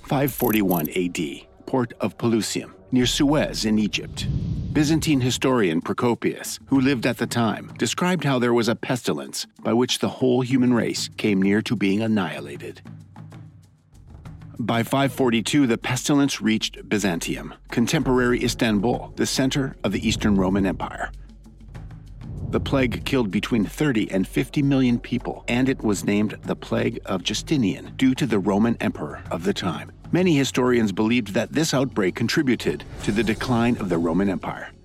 541 AD, port of Pelusium, near Suez in Egypt. Byzantine historian Procopius, who lived at the time, described how there was a pestilence by which the whole human race came near to being annihilated. By 542, the pestilence reached Byzantium, contemporary Istanbul, the center of the Eastern Roman Empire. The plague killed between 30 and 50 million people, and it was named the Plague of Justinian due to the Roman emperor of the time. Many historians believed that this outbreak contributed to the decline of the Roman Empire.